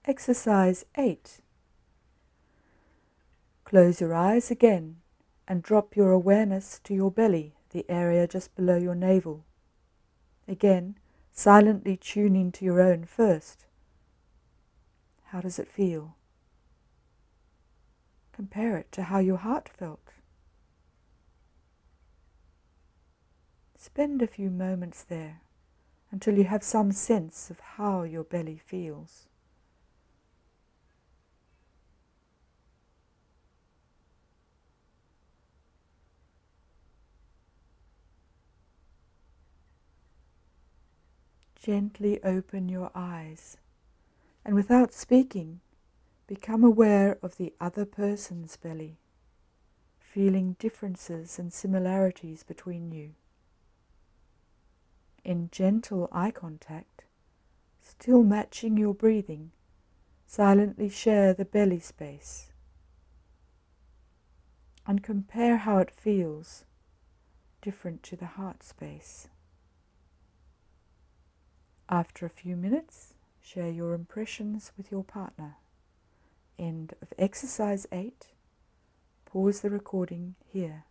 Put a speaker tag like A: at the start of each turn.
A: Exercise 8. Close your eyes again and drop your awareness to your belly, the area just below your navel. Again, silently tuning to your own first. How does it feel? Compare it to how your heart felt. Spend a few moments there until you have some sense of how your belly feels. Gently open your eyes and without speaking, become aware of the other person's belly, feeling differences and similarities between you. In gentle eye contact, still matching your breathing, silently share the belly space and compare how it feels different to the heart space. After a few minutes, share your impressions with your partner. End of exercise 8. Pause the recording here.